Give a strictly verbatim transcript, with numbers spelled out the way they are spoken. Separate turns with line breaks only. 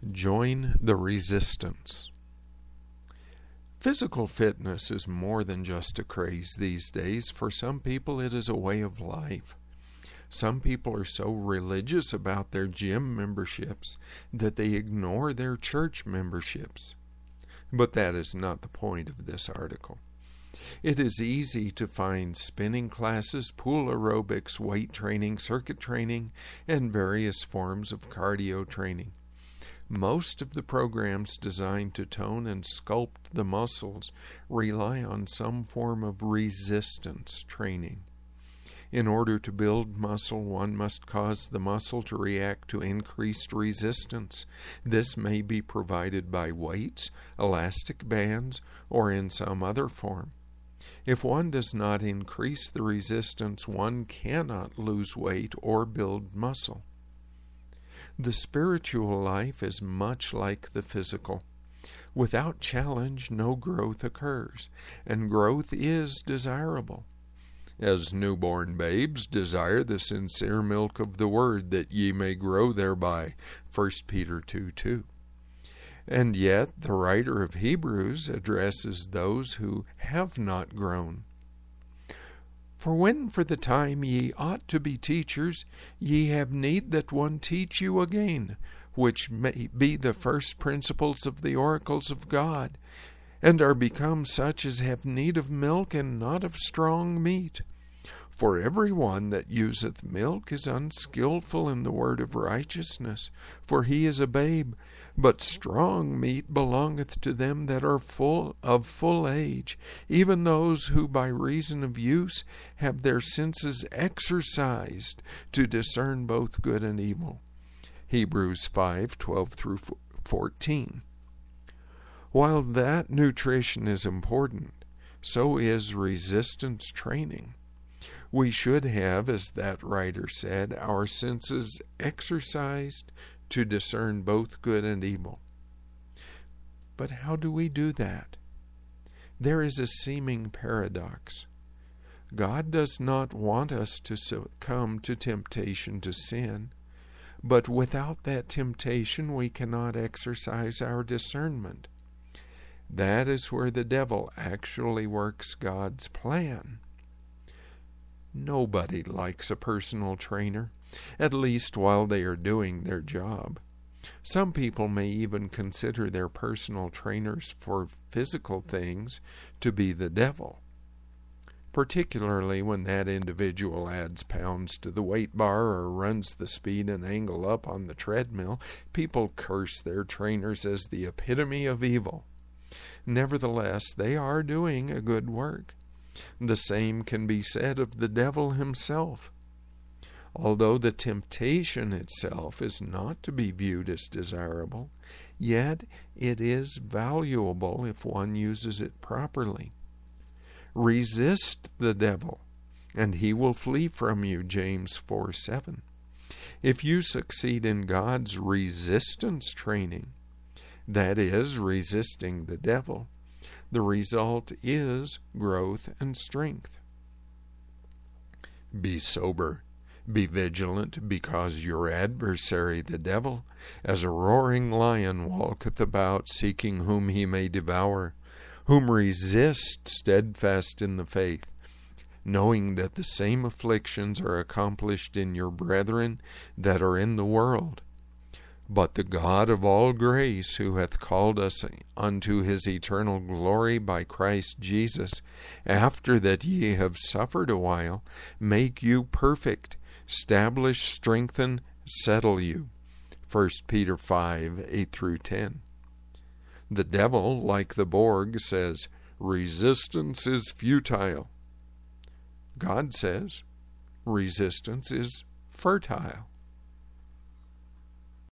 Join the resistance. Physical fitness is more than just a craze these days. For some people, it is a way of life. Some people are so religious about their gym memberships that they ignore their church memberships. But that is not the point of this article. It is easy to find spinning classes, pool aerobics, weight training, circuit training, and various forms of cardio training. Most of the programs designed to tone and sculpt the muscles rely on some form of resistance training. In order to build muscle, one must cause the muscle to react to increased resistance. This may be provided by weights, elastic bands, or in some other form. If one does not increase the resistance, one cannot lose weight or build muscle. The spiritual life is much like the physical. Without challenge, no growth occurs, and growth is desirable. As newborn babes desire the sincere milk of the word, that ye may grow thereby, First Peter two two. And yet the writer of Hebrews addresses those who have not grown. For when for the time ye ought to be teachers, ye have need that one teach you again, which may be the first principles of the oracles of God, and are become such as have need of milk and not of strong meat. For every one that useth milk is unskillful in the word of righteousness, for he is a babe. But strong meat belongeth to them that are full of full age, even those who by reason of use have their senses exercised to discern both good and evil. Hebrews five twelve through fourteen. While that nutrition is important, so is resistance training. We should have, as that writer said, our senses exercised to discern both good and evil. But how do we do that? There is a seeming paradox. God does not want us to succumb to temptation to sin, but without that temptation we cannot exercise our discernment. That is where the devil actually works God's plan. Nobody likes a personal trainer, at least while they are doing their job. Some people may even consider their personal trainers for physical things to be the devil, particularly when that individual adds pounds to the weight bar or runs the speed and angle up on the treadmill. People curse their trainers as the epitome of evil. Nevertheless, they are doing a good work. The same can be said of the devil himself. Although the temptation itself is not to be viewed as desirable, yet it is valuable if one uses it properly. Resist the devil, and he will flee from you, James four seven. If you succeed in God's resistance training, that is, resisting the devil, the result is growth and strength. Be sober, be vigilant, because your adversary the devil, as a roaring lion, walketh about, seeking whom he may devour, whom resist steadfast in the faith, knowing that the same afflictions are accomplished in your brethren that are in the world. But the God of all grace, who hath called us unto his eternal glory by Christ Jesus, after that ye have suffered a while, make you perfect, establish, strengthen, settle you. First Peter five eight through ten. The devil, like the Borg, says, resistance is futile. God says, resistance is fertile.